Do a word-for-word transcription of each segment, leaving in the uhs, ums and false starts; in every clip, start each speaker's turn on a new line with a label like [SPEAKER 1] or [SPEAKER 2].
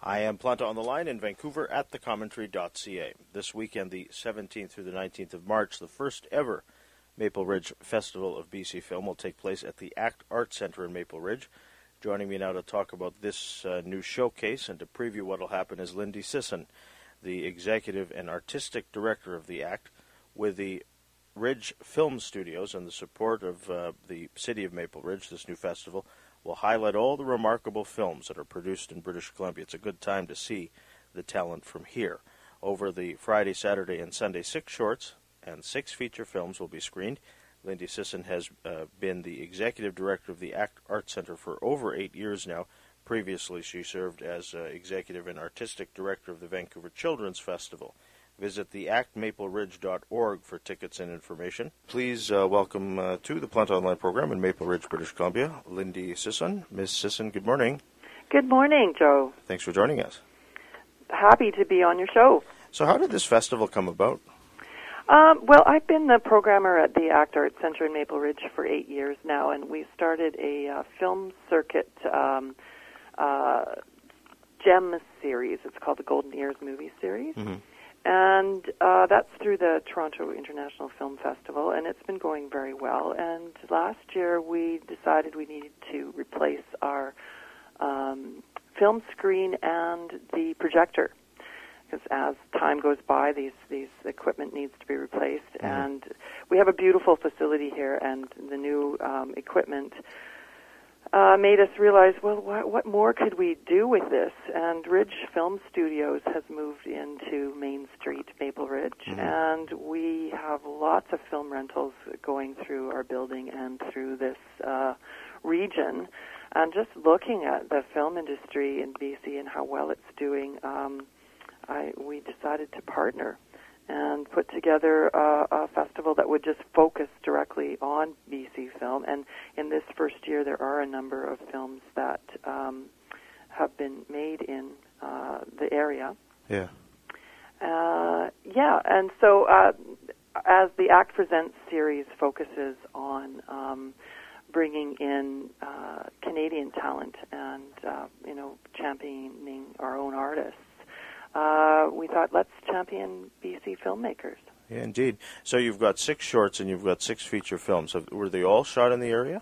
[SPEAKER 1] I am Planta on the line in Vancouver at the commentary dot c a. This weekend, the seventeenth through the nineteenth of March, the first ever Maple Ridge Festival of B C Film will take place at the ACT Art Centre in Maple Ridge. Joining me now to talk about this uh, new showcase and to preview what will happen is Lindy Sisson, the executive and artistic director of the ACT, with the Ridge Film Studios and the support of uh, the City of Maple Ridge. This new festival will highlight all the remarkable films that are produced in British Columbia. It's a good time to see the talent from here. Over the Friday, Saturday, and Sunday, six shorts and six feature films will be screened. Lindy Sisson has uh, been the executive director of the ACT Art Centre for over eight years now. Previously, she served as uh, executive and artistic director of the Vancouver Children's Festival. Visit the act maple ridge dot org for tickets and information. Please uh, welcome uh, to the Planta Online program in Maple Ridge, British Columbia, Lindy Sisson. Miz Sisson, good morning.
[SPEAKER 2] Good morning, Joe.
[SPEAKER 1] Thanks for joining us.
[SPEAKER 2] Happy to be on your show.
[SPEAKER 1] So how did this festival come about?
[SPEAKER 2] Um, well, I've been the programmer at the ACT Art Centre in Maple Ridge for eight years now, and we started a uh, film circuit um, uh, gem series. It's called the Golden Ears Movie Series. Mm-hmm. And uh, that's through the Toronto International Film Festival, and it's been going very well. And last year we decided we needed to replace our um, film screen and the projector, because as time goes by, these these equipment needs to be replaced. Mm-hmm. And we have a beautiful facility here, and the new um, equipment Uh, made us realize, well, what, what more could we do with this? And Ridge Film Studios has moved into Main Street, Maple Ridge, mm-hmm. and we have lots of film rentals going through our building and through this uh, region. And just looking at the film industry in B C and how well it's doing, um, I, we decided to partner and put together a, a festival that would just focus directly on B C film. And in this first year, there are a number of films that um, have been made in uh, the area.
[SPEAKER 1] Yeah.
[SPEAKER 2] Uh, yeah, and so uh, as the ACT Presents series focuses on um, bringing in uh, Canadian talent and, uh, you know, championing our own artists, Uh, we thought, let's champion B C filmmakers.
[SPEAKER 1] Yeah, indeed. So you've got six shorts and you've got six feature films. Have, were they all shot in the area?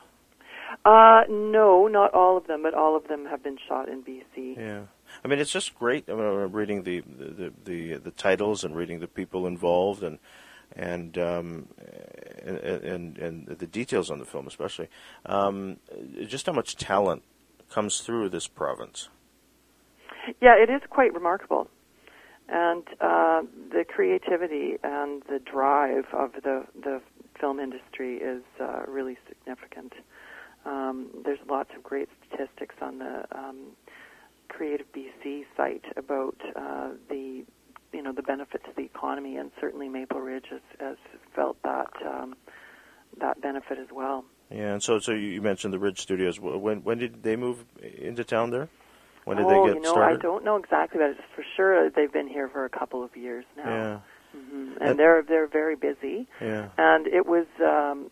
[SPEAKER 2] Uh, no, not all of them, but all of them have been shot in B C.
[SPEAKER 1] Yeah. I mean, it's just great. I mean, I'm reading the, the, the, the titles and reading the people involved and and um, and, and, and the details on the film especially. Um, just how much talent comes through this province.
[SPEAKER 2] Yeah, it is quite remarkable. And uh, the creativity and the drive of the, the film industry is uh, really significant. Um, there's lots of great statistics on the um, Creative B C site about uh, the, you know, the benefit to the economy, and certainly Maple Ridge has, has felt that um, that benefit as well.
[SPEAKER 1] Yeah, and so so you mentioned the Ridge Studios. When when did they move into town there? When did
[SPEAKER 2] oh,
[SPEAKER 1] they get
[SPEAKER 2] you know,
[SPEAKER 1] started?
[SPEAKER 2] I don't know exactly, but it's for sure they've been here for a couple of years now.
[SPEAKER 1] Yeah.
[SPEAKER 2] Mm-hmm. And they're they're very busy.
[SPEAKER 1] Yeah.
[SPEAKER 2] And it was um,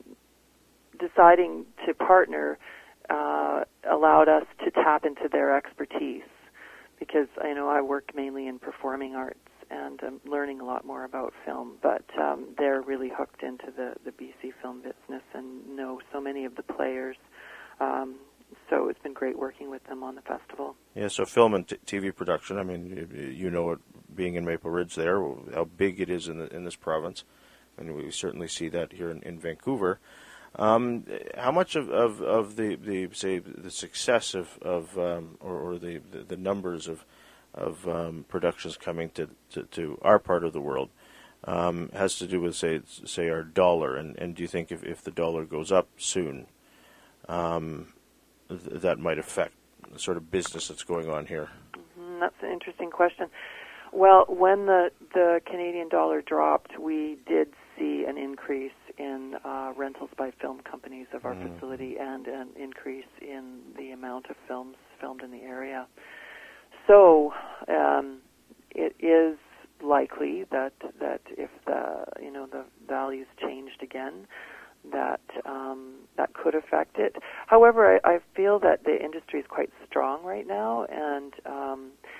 [SPEAKER 2] deciding to partner uh, allowed us to tap into their expertise, because I know I work mainly in performing arts and I'm learning a lot more about film, but um, they're really hooked into the, the B C film business and know so many of the players. Um, So it's been great working with them on the festival.
[SPEAKER 1] Yeah, so film and t- T V production, I mean, you know it, being in Maple Ridge there, how big it is in, the, in this province, and we certainly see that here in, in Vancouver. Um, how much of, of, of the, the, say, the success of, of um, or, or the, the, the numbers of, of um, productions coming to, to, to our part of the world um, has to do with, say, say our dollar, and, and do you think if, if the dollar goes up soon, um, that might affect the sort of business that's going on here?
[SPEAKER 2] Mm-hmm, that's an interesting question. Well, when the, the Canadian dollar dropped, we did see an increase in uh, rentals by film companies of our mm. facility, and an increase in the amount of films filmed in the area. So um, it is likely that that if the you know the values changed again, that um, that could affect it. However, I, I feel that the industry is quite strong right now, and um,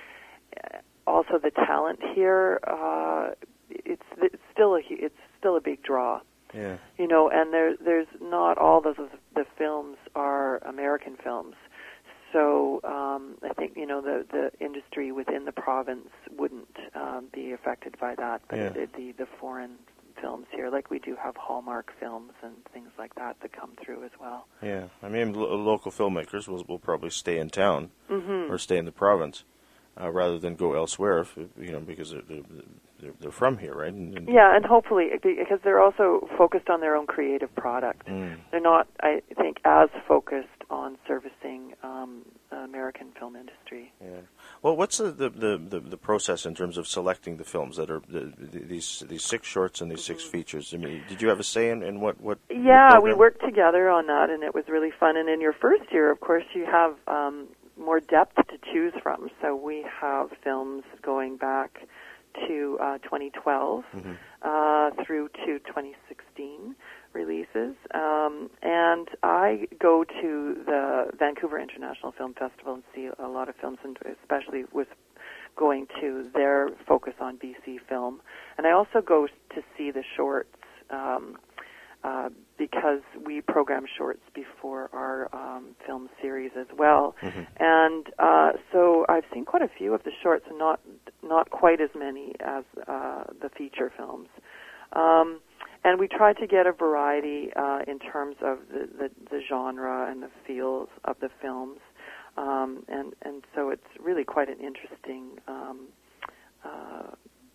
[SPEAKER 2] also the talent here, uh, it's it's still a it's still a big draw.
[SPEAKER 1] Yeah.
[SPEAKER 2] You know, and there there's not all of the, the films are American films. So um, I think, you know, the, the industry within the province wouldn't um, be affected by that, but
[SPEAKER 1] Yeah.
[SPEAKER 2] it, the the foreign films here, like we do have Hallmark films and things like that that come through as well.
[SPEAKER 1] Yeah, I mean, lo- local filmmakers will will probably stay in town
[SPEAKER 2] Mm-hmm.
[SPEAKER 1] or stay in the province uh, rather than go elsewhere, if, you know, because they're, they're, they're from here, right? And, and
[SPEAKER 2] Yeah, and hopefully, because they're also focused on their own creative product.
[SPEAKER 1] Mm.
[SPEAKER 2] They're not, I think, as focused on servicing um, American film industry.
[SPEAKER 1] Yeah. Well, what's the, the, the, the, the process in terms of selecting the films that are the, the, these these six shorts and these six
[SPEAKER 2] Mm-hmm.
[SPEAKER 1] features? I mean, did you have a say in, in what what? your
[SPEAKER 2] Yeah, we
[SPEAKER 1] program?
[SPEAKER 2] worked together on that, and it was really fun. And in your first year, of course, you have um, more depth to choose from. So we have films going back to uh, twenty twelve
[SPEAKER 1] Mhm.
[SPEAKER 2] uh, through to twenty sixteen releases. Um, and I go to the Vancouver International Film Festival and see a lot of films, and especially with going to their focus on B C film. And I also go to see the shorts um, uh, because we program shorts before our um, film series as well.
[SPEAKER 1] Mhm.
[SPEAKER 2] And uh, so I've seen quite a few of the shorts, and not not quite as many as uh, the feature films. Um, and we try to get a variety uh, in terms of the, the, the genre and the feels of the films. Um, and, and so it's really quite an interesting um, uh,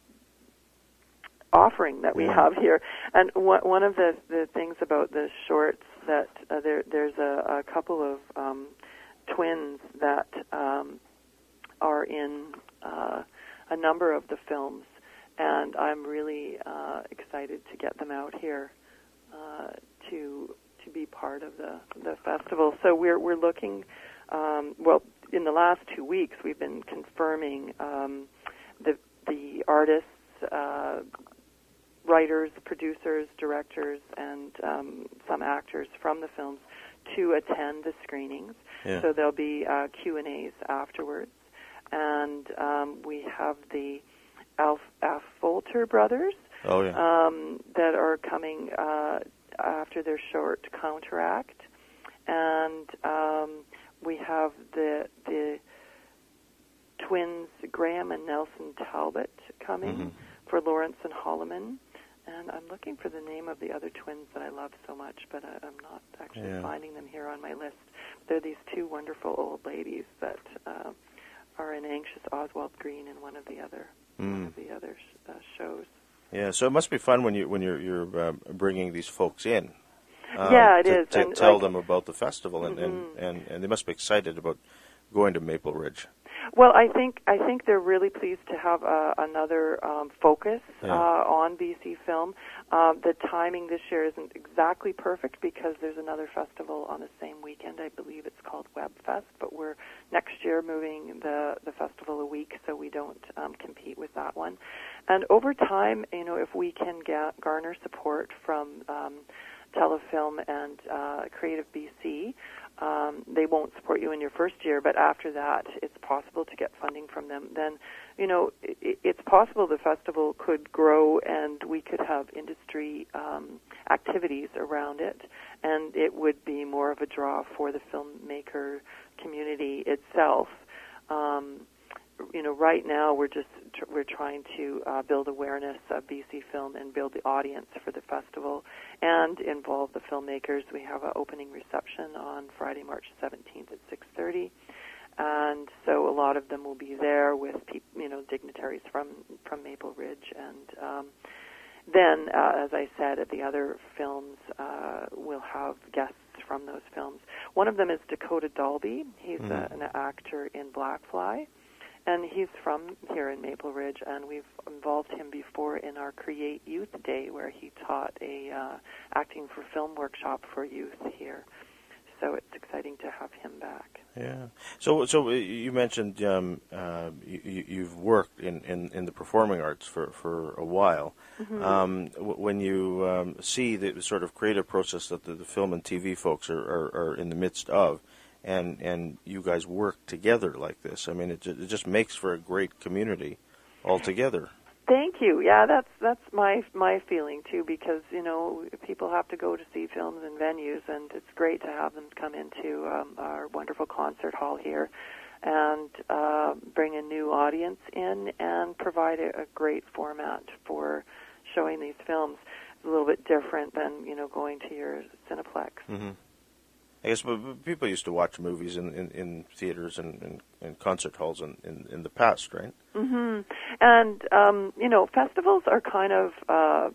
[SPEAKER 2] offering that we
[SPEAKER 1] Yeah.
[SPEAKER 2] have here. And one one of the, the things about the shorts that uh, there there's a, a couple of um, twins that um, are in uh, a number of the films, and I'm really uh, excited to get them out here uh, to to be part of the, the festival. So we're we're looking. Um, well, in the last two weeks, we've been confirming um, the the artists, uh, writers, producers, directors, and um, some actors from the films to attend the screenings.
[SPEAKER 1] Yeah.
[SPEAKER 2] So there'll be uh, Q and A's afterwards, and um, we have the Alf Affolter brothers
[SPEAKER 1] Oh yeah.
[SPEAKER 2] um, that are coming uh, after their short Counteract, and um, we have the the twins Graham and Nelson Talbot coming
[SPEAKER 1] Mhm.
[SPEAKER 2] for Lawrence and Holloman. And I'm looking for the name of the other twins that I love so much, but I, I'm not actually
[SPEAKER 1] Yeah.
[SPEAKER 2] finding them here on my list. They're these two wonderful old ladies that uh, are in Anxious Oswald Green in one of the other one
[SPEAKER 1] Mm.
[SPEAKER 2] of the other sh- uh, shows.
[SPEAKER 1] Yeah. So it must be fun when you when you're you're um, bringing these folks in. um,
[SPEAKER 2] Yeah, it
[SPEAKER 1] to,
[SPEAKER 2] is.
[SPEAKER 1] To
[SPEAKER 2] And,
[SPEAKER 1] tell
[SPEAKER 2] like-
[SPEAKER 1] them about the festival, and,
[SPEAKER 2] Mhm.
[SPEAKER 1] and, and, and they must be excited about going to Maple Ridge.
[SPEAKER 2] Well, I think I think they're really pleased to have uh, another um, focus
[SPEAKER 1] Yeah.
[SPEAKER 2] uh, on B C film. Uh, the timing this year isn't exactly perfect because there's another festival on the same weekend. I believe it's called WebFest, but we're next year moving the the festival a week, so we don't um, compete with that one. And over time, you know, if we can ga- garner support from um, Telefilm and uh, Creative B C. Um, they won't support you in your first year, but after that, it's possible to get funding from them. Then, you know, it, it's possible the festival could grow and we could have industry um, activities around it, and it would be more of a draw for the filmmaker community itself. Um, you know, right now we're just tr- we're trying to uh, build awareness of B C film and build the audience for the festival and involve the filmmakers. We have an opening reception on Friday, March seventeenth at six thirty, and so a lot of them will be there with peop- you know dignitaries from from Maple Ridge, and um, then uh, as I said, at the other films uh, we'll have guests from those films. One of them is Dakota Dalby. He's
[SPEAKER 1] Mhm.
[SPEAKER 2] a, an actor in Blackfly. And he's from here in Maple Ridge, and we've involved him before in our Create Youth Day, where he taught a uh, acting for film workshop for youth here. So it's exciting to have him back.
[SPEAKER 1] Yeah. So, so you mentioned um, uh, you, you've worked in, in, in the performing arts for, for a while.
[SPEAKER 2] Mm-hmm.
[SPEAKER 1] Um, w- when you um, see the sort of creative process that the, the film and T V folks are, are, are in the midst of, and and you guys work together like this. I mean, it, it just makes for a great community altogether.
[SPEAKER 2] Thank you. Yeah, that's that's my my feeling too, because you know people have to go to see films in venues, and it's great to have them come into um, our wonderful concert hall here and uh, bring a new audience in and provide a, a great format for showing these films. It's a little bit different than you know going to your Cineplex.
[SPEAKER 1] Mm-hmm. I guess but people used to watch movies in, in, in theaters and, and, and concert halls in, in, in the past, right?
[SPEAKER 2] Mm-hmm. And, um, you know, festivals are kind of, uh,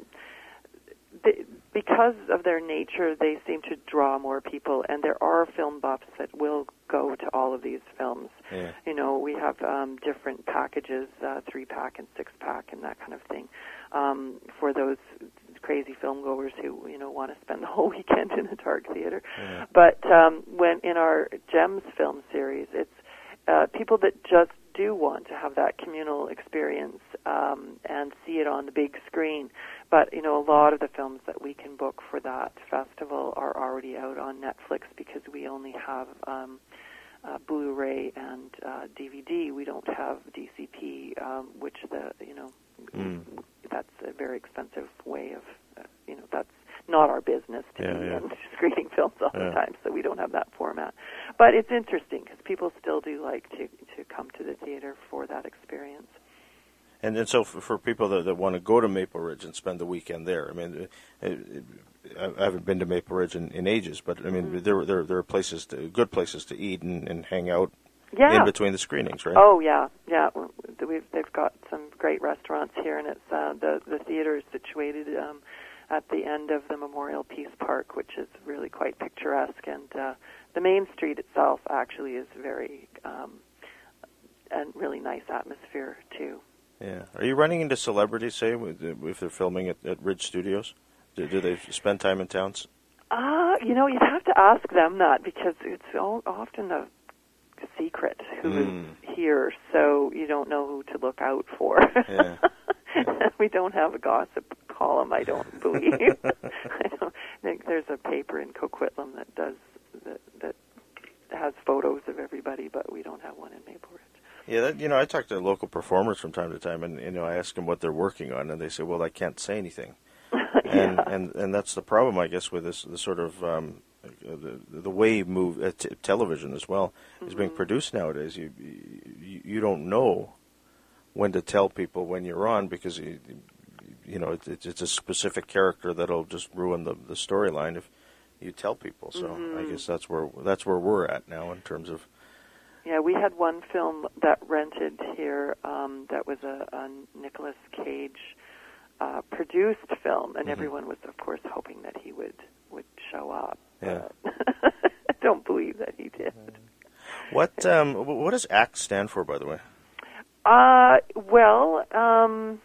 [SPEAKER 2] they, because of their nature, they seem to draw more people, and there are film buffs that will go to all of these films.
[SPEAKER 1] Yeah.
[SPEAKER 2] You know, we have um, different packages, uh, three-pack and six-pack and that kind of thing, um, for those crazy film goers who you know want to spend the whole weekend in a dark theater.
[SPEAKER 1] Yeah.
[SPEAKER 2] But um, when in our GEMS film series, it's uh, people that just do want to have that communal experience um, and see it on the big screen. But you know, a lot of the films that we can book for that festival are already out on Netflix because we only have um, uh, Blu-ray and uh, D V D. We don't have D C P, um, which the you know.
[SPEAKER 1] Mm.
[SPEAKER 2] That's a very expensive way of, uh, you know, that's not our business to
[SPEAKER 1] yeah,
[SPEAKER 2] be
[SPEAKER 1] yeah.
[SPEAKER 2] in screening films all
[SPEAKER 1] yeah.
[SPEAKER 2] the time, so we don't have that format. But it's interesting because people still do like to, to come to the theater for that experience.
[SPEAKER 1] And and so for, for people that, that want to go to Maple Ridge and spend the weekend there, I mean, it, it, I haven't been to Maple Ridge in, in ages, but I mean, mm-hmm. there there there are places, to, good places to eat and, and hang out.
[SPEAKER 2] Yeah.
[SPEAKER 1] In between the screenings, right?
[SPEAKER 2] Oh yeah, yeah. We've they've got some great restaurants here, and it's uh, the the theater is situated um, at the end of the Memorial Peace Park, which is really quite picturesque, and uh, the main street itself actually is very um, and really nice atmosphere too.
[SPEAKER 1] Yeah. Are you running into celebrities, say, if they're filming at, at Ridge Studios? Do, do they spend time in towns?
[SPEAKER 2] Uh, you know, you'd have to ask them that because it's all, often a secret who mm. is here, so you don't know who to look out for.
[SPEAKER 1] Yeah. Yeah.
[SPEAKER 2] We don't have a gossip column, I don't believe. I don't think there's a paper in Coquitlam that does that, that has photos of everybody, but we don't have one in Maple Ridge.
[SPEAKER 1] Yeah, that, you know, I talk to local performers from time to time, and you know, I ask them what they're working on, and they say, "Well, I can't say anything."
[SPEAKER 2] yeah.
[SPEAKER 1] And and and that's the problem, I guess, with this the sort of um, the the way move uh, t- television as well is mm-hmm. being produced nowadays. You, you you don't know when to tell people when you're on because you, you know it, it's a specific character that'll just ruin the the storyline if you tell people. So mm-hmm. I guess that's where that's where we're at now in terms of.
[SPEAKER 2] Yeah, we had one film that rented here um, that was a, a Nicolas Cage uh, produced film, and mm-hmm. everyone was, of course, hoping that he would, would show up.
[SPEAKER 1] Yeah.
[SPEAKER 2] I don't believe that he did.
[SPEAKER 1] What um, what does ACT stand for, by the way?
[SPEAKER 2] Uh, well, um,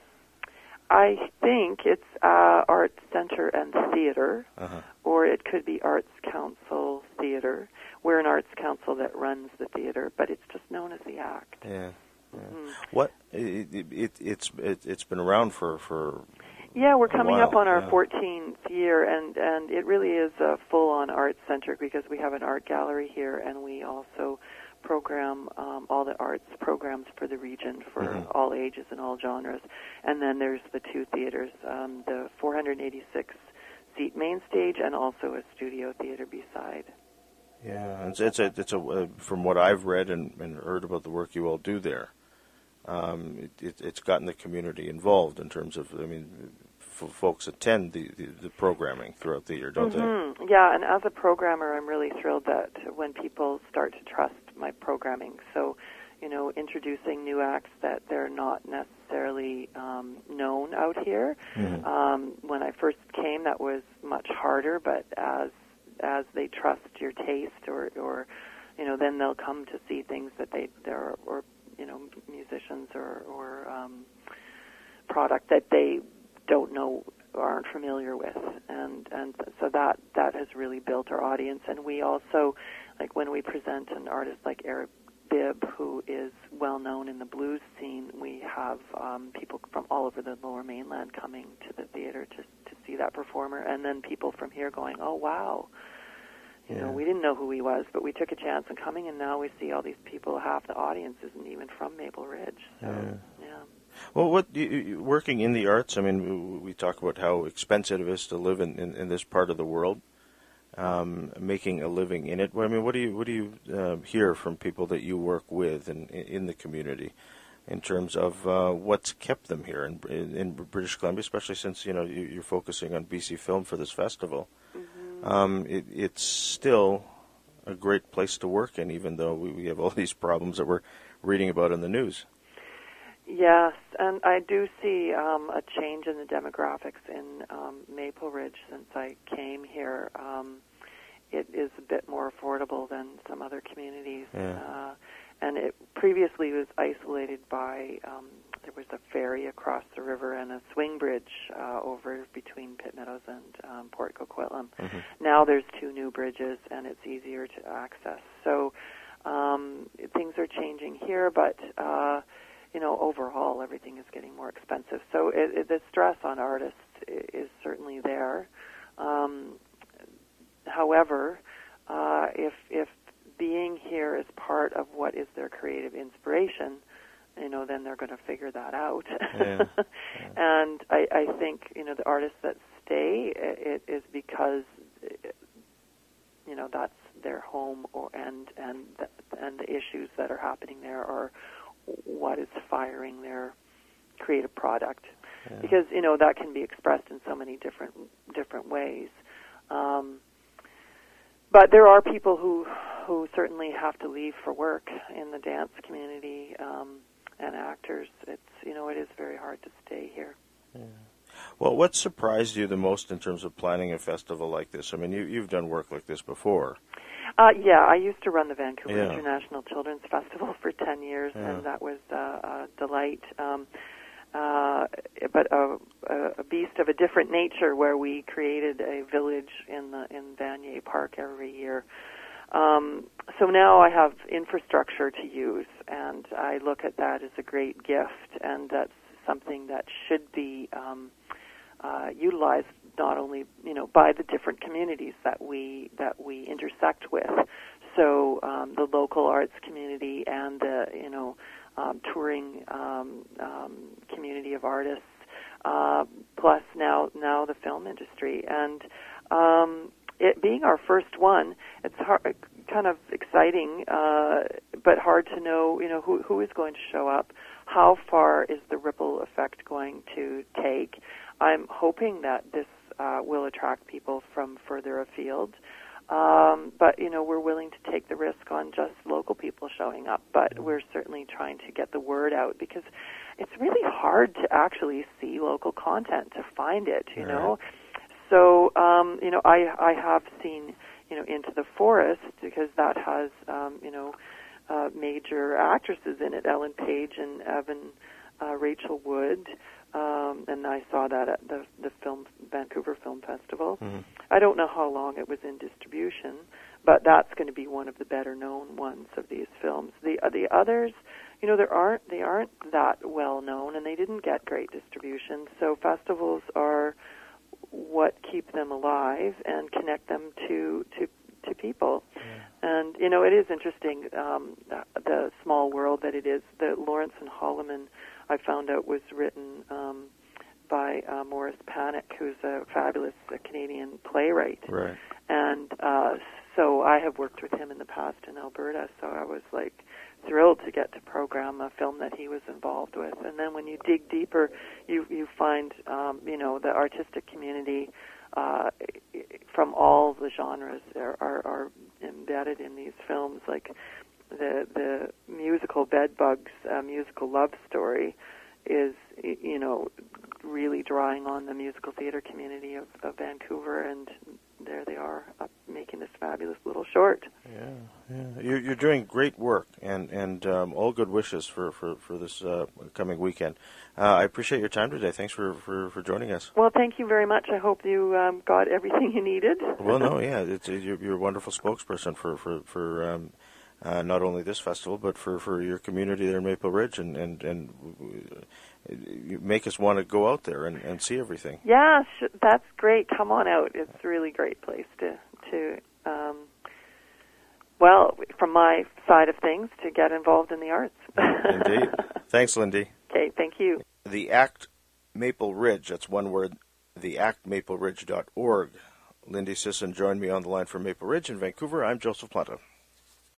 [SPEAKER 2] I think it's uh, Arts Center and Theater, uh-huh. or it could be Arts Council Theater. We're an arts council that runs the theater, but it's just known as the ACT.
[SPEAKER 1] Yeah. yeah. Mm-hmm. What it, it, it's it, it's been around for for.
[SPEAKER 2] Yeah, we're coming
[SPEAKER 1] while.
[SPEAKER 2] up on our
[SPEAKER 1] yeah.
[SPEAKER 2] fourteenth year, and and it really is a full-on arts center because we have an art gallery here, and we also program um, all the arts programs for the region for mm-hmm. all ages and all genres. And then there's the two theaters, um, the four hundred eighty-six seat main stage, and also a studio theater beside.
[SPEAKER 1] Yeah, it's it's a, it's a uh, from what I've read and, and heard about the work you all do there, um, it, it, it's gotten the community involved in terms of, I mean, f- folks attend the, the, the programming throughout the year, don't
[SPEAKER 2] mm-hmm. they? Yeah, and as a programmer, I'm really thrilled that when people start to trust my programming. So, you know, introducing new acts that they're not necessarily um, known out here. Mm-hmm. Um, when I first came, that was much harder, but as as they trust your taste, or, or, you know, then they'll come to see things that they, there or, you know, musicians or, or um, product that they don't know or aren't familiar with. And, and so that, that has really built our audience. And we also, like when we present an artist like Eric Bibb, who is well known in the blues scene, we have um, people from all over the Lower Mainland coming to the theater to to see that performer, and then people from here going, "Oh wow, You
[SPEAKER 1] yeah.
[SPEAKER 2] know, we didn't know who he was, but we took a chance on coming, and now we see all these people. Half the audience isn't even from Maple Ridge. So,
[SPEAKER 1] yeah.
[SPEAKER 2] yeah.
[SPEAKER 1] Well, what you, you, working in the arts, I mean, we talk about how expensive it is to live in, in, in this part of the world, um, making a living in it. I mean, what do you what do you uh, hear from people that you work with in, in the community in terms of uh, what's kept them here in, in, in British Columbia, especially since, you know, you, you're focusing on B C Film for this festival?
[SPEAKER 2] Mm-hmm.
[SPEAKER 1] Um, it, it's still a great place to work in, even though we, we have all these problems that we're reading about in the news.
[SPEAKER 2] Yes, and I do see um, a change in the demographics in um, Maple Ridge since I came here. Um, it is a bit more affordable than some other communities.
[SPEAKER 1] Yeah.
[SPEAKER 2] Uh, and it previously was isolated by, um, there was a ferry across the river and a swing bridge uh, over between Pitt Meadows and um, Port Coquitlam. Mm-hmm. Now there's two new bridges, and it's easier to access. So um, things are changing here, but... Uh, you know, overall, everything is getting more expensive. So it, it, the stress on artists is certainly there. Um, however, uh, if if being here is part of what is their creative inspiration, you know, then they're going to figure that out.
[SPEAKER 1] Yeah. Yeah.
[SPEAKER 2] And I, I think, you know, the artists that stay, it, it is because, you know, that's their home, or and and the, and the issues that are happening there are what is firing their creative product, yeah. Because, you know, that can be expressed in so many different different ways. Um, but there are people who who certainly have to leave for work in the dance community, um, and actors. It's, you know, it is very hard to stay here.
[SPEAKER 1] Yeah. Well, what surprised you the most in terms of planning a festival like this? I mean, you, you've done work like this before.
[SPEAKER 2] Uh, yeah, I used to run the Vancouver
[SPEAKER 1] yeah.
[SPEAKER 2] International Children's Festival for ten years,
[SPEAKER 1] yeah.
[SPEAKER 2] and that was uh, a delight. Um, uh, but a, a beast of a different nature, where we created a village in the in Vanier Park every year. Um, so now I have infrastructure to use, and I look at that as a great gift, and that's something that should be um, uh, utilized not only, you know, by the different communities that we that we intersect with. So um, the local arts community and the, you know, um, touring um, um, community of artists, uh, plus now now the film industry. And um, it being our first one, it's hard, kind of exciting, uh, but hard to know, you know, who who is going to show up. How far is the ripple effect going to take? I'm hoping that this uh, will attract people from further afield. Um, but, you know, we're willing to take the risk on just local people showing up. But we're certainly trying to get the word out, because it's really hard to actually see local content, to find it, you
[SPEAKER 1] right.
[SPEAKER 2] know. So, um, you know, I, I have seen, you know, Into the Forest, because that has, um, you know, uh, major actresses in it, Ellen Page and Evan, uh, Rachel Wood. Um, and I saw that at the the film Vancouver Film Festival. Mm-hmm. I don't know how long it was in distribution, but that's going to be one of the better known ones of these films. The uh, the others, you know, there aren't they aren't that well known, and they didn't get great distribution. So festivals are what keep them alive and connect them to to to people. Yeah. And you know, it is interesting, um, the, the small world that it is. The Lawrence and Holloman, I found out, was written um, by uh, Maurice Panic, who's a fabulous uh, Canadian playwright.
[SPEAKER 1] Right.
[SPEAKER 2] And uh, so I have worked with him in the past in Alberta, so I was like thrilled to get to program a film that he was involved with. And then when you dig deeper, you you find um, you know, the artistic community uh, from all the genres are, are, are embedded in these films, like the the musical Bedbugs, uh, musical love story, is, you know, really drawing on the musical theater community of, of Vancouver, and there they are, up making this fabulous little short.
[SPEAKER 1] Yeah, yeah. You're, you're doing great work, and and um, all good wishes for for for this uh, coming weekend. Uh, I appreciate your time today. Thanks for, for, for joining us.
[SPEAKER 2] Well, thank you very much. I hope you um, got everything you needed.
[SPEAKER 1] Well, no, yeah, it's, you're, you're a wonderful spokesperson for for for. Um, Uh, not only this festival, but for, for your community there in Maple Ridge, and, and, and you make us want to go out there and, and see everything.
[SPEAKER 2] Yeah, sh- that's great. Come on out. It's a really great place to to um, well, from my side of things, to get involved in the arts.
[SPEAKER 1] Indeed. Thanks, Lindy.
[SPEAKER 2] Okay, thank you.
[SPEAKER 1] The ACT Maple Ridge, that's one word, the act maple ridge dot org. Lindy Sisson joined me on the line from Maple Ridge in Vancouver. I'm Joseph Planta.